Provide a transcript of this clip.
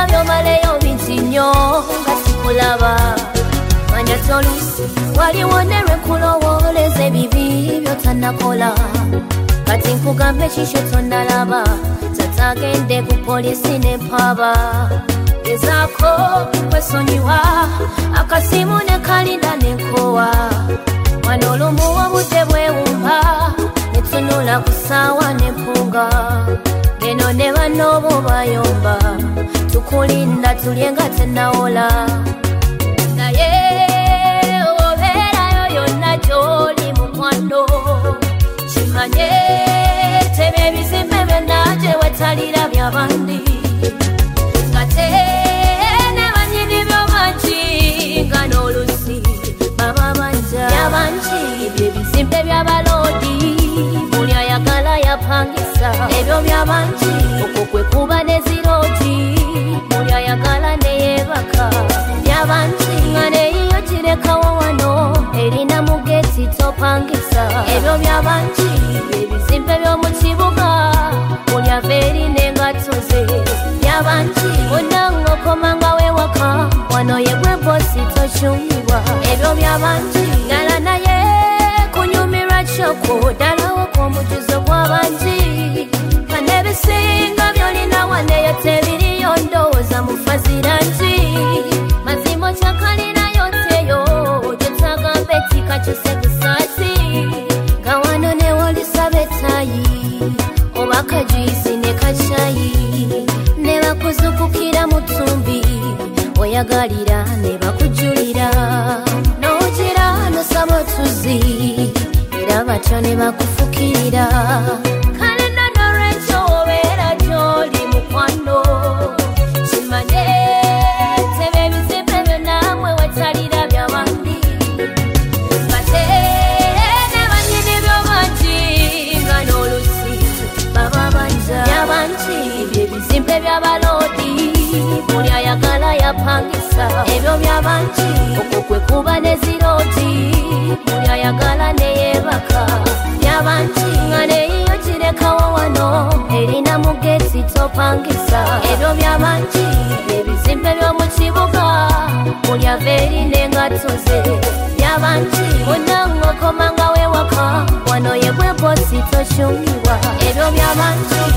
byomaleyo bingi nnyo nga sikulaba manya tolusi waliwo ne lwekulowooleza ebibi by'otannakola kati nkugambe ekikyo tonnalaba tata agende ku poliisi ne mpaba gezaako kwesonyiwa akasimu ne kalinda ne nkowa wano olumu obudde bwewumba netunula ku ssaawa ne mpunga eno ne banno bo bayomba tukulinda tulye nga tennawola naye obeerayo yonna gy'oli mukwano kimanye tebyo ebizimbe byonna gye wetalira byabandi nga te ne banyini byo bangi nga n'olusi baba banja byabangi byebizimbe by'abaloodi buli ayagala yapangisa ebyo byabangi okwo kwe kuba neziroodi buli ayagala neyebaka byabangi nga neyiyo kirekawo wano erina mugeti topangisa ebyo byabangi byebizimbe by'omu kibuga buli ava erina engato ze byabangi bonna ng'okomanga wewaka wano yegwe bosi tokyumibwa ebyo byabangi ddala naye kunyumirwa kyokwo ddalawo kw'omujuzo gw'abangi nga n'ebisinga by'olina waneyo tebiriyo ndowooza mufazira nti mazima kyakalinayo teyo gyetagambe tikakyuse kusaasi nga wano newolisaba ettayi oba kajuyisi ne kacayi ne bakuzukukira mu ttumbi oyagalira ne bakujulira n'ogira nosaba otuzi era batyo ne bakufukirira kale nanolwekyo obeera gy'oli mukwano kimanye tebe ebizimbe byonnamwe wetalira byabandi bate ne banyini byo bangi nga n'olusi baba banja byabangi byebizimbe by'abaloodi buli ayagala yapangisa ebyo byabangi okwo kwe kuba neziroodi buli ayagala neyebaka byabangi nga neyiyo kirekawo wano erina mugeti topangisa ebyo byabangi ebizimbe by'omu kibuga buli ava erina engato ze byabangi bonna ng'okomanga wewaka wano yegwe bosi tokyumibwa ebyo byabangi